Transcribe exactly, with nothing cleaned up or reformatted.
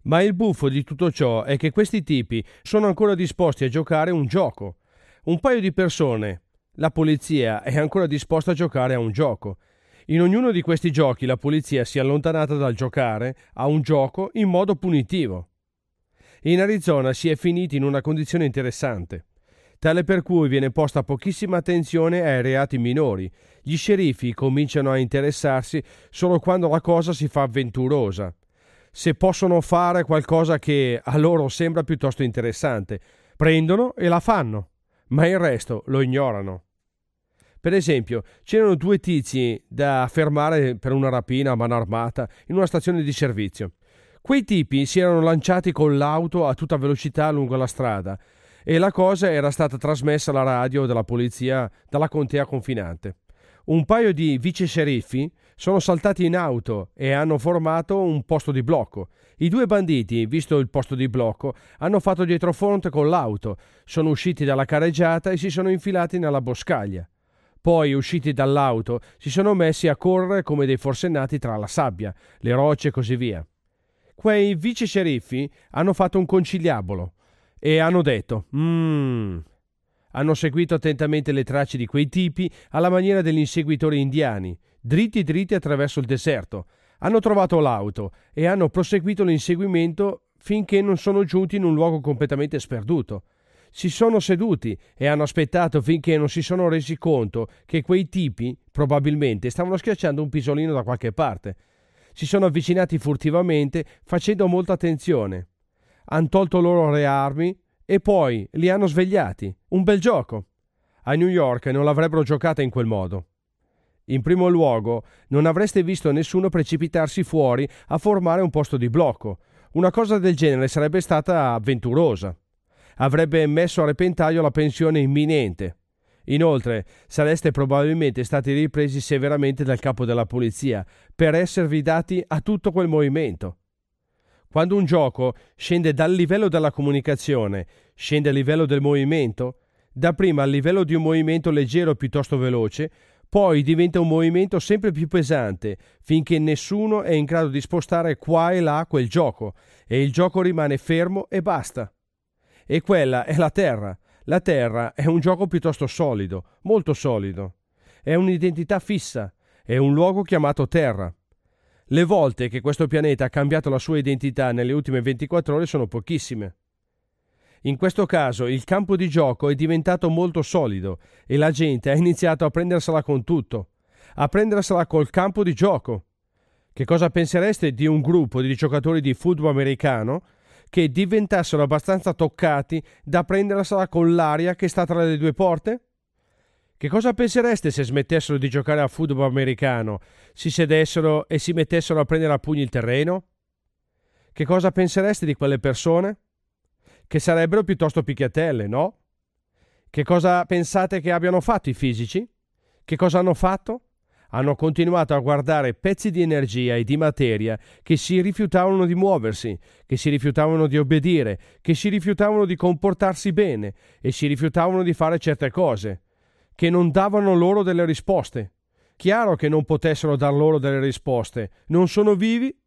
Ma il buffo di tutto ciò è che questi tipi sono ancora disposti a giocare un gioco. Un paio di persone, la polizia, è ancora disposta a giocare a un gioco. In ognuno di questi giochi la polizia si è allontanata dal giocare a un gioco in modo punitivo. In Arizona si è finiti in una condizione interessante, tale per cui viene posta pochissima attenzione ai reati minori. Gli sceriffi cominciano a interessarsi solo quando la cosa si fa avventurosa, se possono fare qualcosa che a loro sembra piuttosto interessante. Prendono e la fanno, ma il resto lo ignorano. Per esempio, c'erano due tizi da fermare per una rapina a mano armata in una stazione di servizio. Quei tipi si erano lanciati con l'auto a tutta velocità lungo la strada e la cosa era stata trasmessa alla radio della polizia dalla contea confinante. Un paio di vice sceriffi sono saltati in auto e hanno formato un posto di blocco. I due banditi, visto il posto di blocco, hanno fatto dietrofront con l'auto, sono usciti dalla carreggiata e si sono infilati nella boscaglia. Poi, usciti dall'auto, si sono messi a correre come dei forsennati tra la sabbia, le rocce e così via. Quei vice sceriffi hanno fatto un conciliabolo e hanno detto «Mmm». Hanno seguito attentamente le tracce di quei tipi alla maniera degli inseguitori indiani, dritti dritti attraverso il deserto. Hanno trovato l'auto e hanno proseguito l'inseguimento finché non sono giunti in un luogo completamente sperduto. Si sono seduti e hanno aspettato finché non si sono resi conto che quei tipi probabilmente stavano schiacciando un pisolino da qualche parte. Si sono avvicinati furtivamente facendo molta attenzione. Han tolto loro le armi e poi li hanno svegliati. Un bel gioco. A New York non l'avrebbero giocata in quel modo. In primo luogo, non avreste visto nessuno precipitarsi fuori a formare un posto di blocco. Una cosa del genere sarebbe stata avventurosa. Avrebbe messo a repentaglio la pensione imminente. Inoltre, sareste probabilmente stati ripresi severamente dal capo della polizia per esservi dati a tutto quel movimento. Quando un gioco scende dal livello della comunicazione, scende al livello del movimento, dapprima al livello di un movimento leggero piuttosto veloce, poi diventa un movimento sempre più pesante, finché nessuno è in grado di spostare qua e là quel gioco, e il gioco rimane fermo e basta. E quella è la Terra. La Terra è un gioco piuttosto solido, molto solido. È un'identità fissa, è un luogo chiamato Terra. Le volte che questo pianeta ha cambiato la sua identità nelle ultime ventiquattro ore sono pochissime. In questo caso il campo di gioco è diventato molto solido e la gente ha iniziato a prendersela con tutto, a prendersela col campo di gioco. Che cosa pensereste di un gruppo di giocatori di football americano che diventassero abbastanza toccati da prendersela con l'aria che sta tra le due porte? Che cosa pensereste se smettessero di giocare a football americano, si sedessero e si mettessero a prendere a pugni il terreno? Che cosa pensereste di quelle persone? Che sarebbero piuttosto picchiatelle, no? Che cosa pensate che abbiano fatto i fisici? Che cosa hanno fatto? Hanno continuato a guardare pezzi di energia e di materia che si rifiutavano di muoversi, che si rifiutavano di obbedire, che si rifiutavano di comportarsi bene e si rifiutavano di fare certe cose, che non davano loro delle risposte. Chiaro che non potessero dar loro delle risposte, non sono vivi